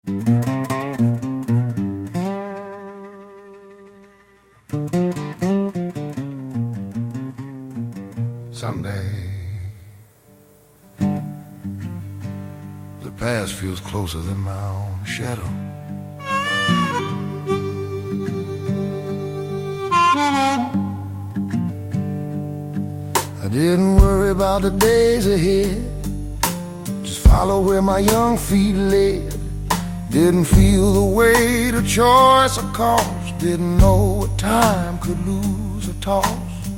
Someday the past feels closer than my own shadow. I didn't worry about the days ahead, just follow where my young feet led. Didn't feel the weight of choice or cost, didn't know what time could lose or toss.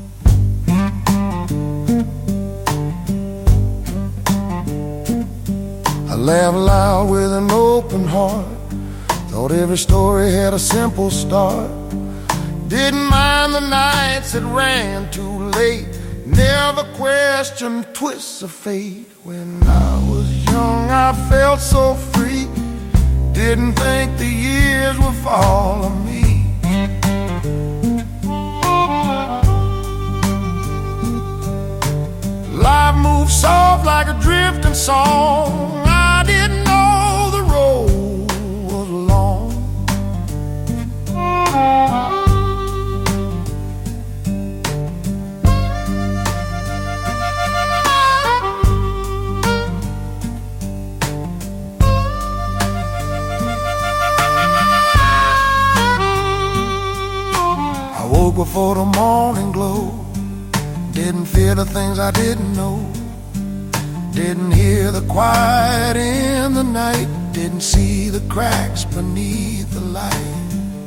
I laughed loud with an open heart, thought every story had a simple start. Didn't mind the nights that ran too late, never questioned twists of fate. When I was young I felt so free, didn't think the years would follow me. Life moved soft like a drifting song, I didn't know the road was long. I woke before the morning glow, didn't fear the things I didn't know, didn't hear the quiet in the night, didn't see the cracks beneath the light.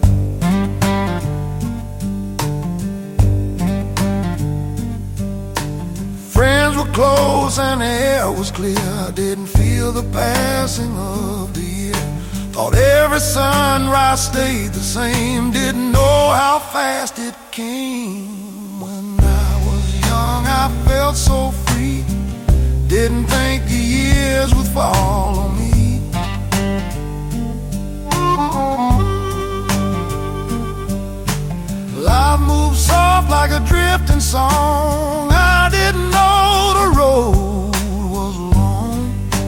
Friends were close and the air was clear, didn't feel the passing of the year. Thought every sunrise stayed the same, didn't know how fast it came. When I was young I felt so free, didn't think the years would follow me. Life moved soft like a drifting song, I didn't know the road was long.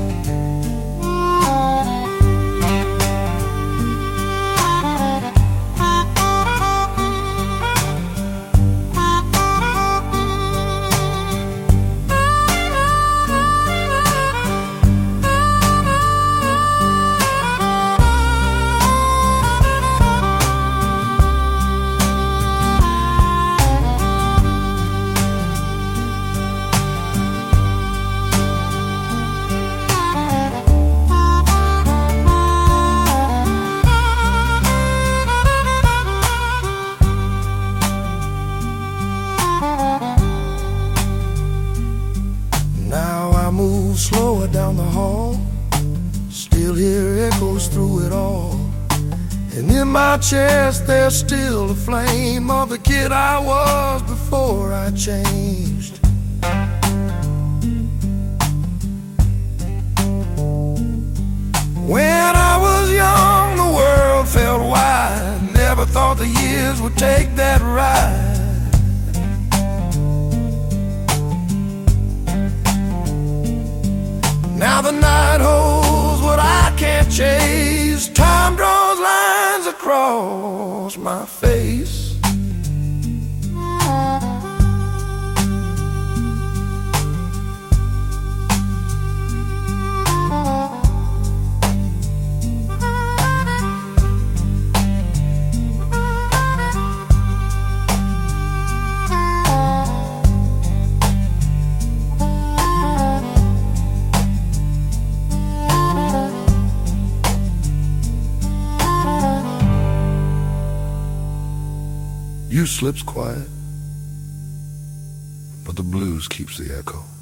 Move slower down the hall, still hear echoes through it all. And in my chest there's still a flame of the kid I was before I changed. When I was young the world felt wide, never thought the years would take that ride. Now the night holds what I can't chase, time draws lines across my face. You slips quiet, but the blues keeps the echo.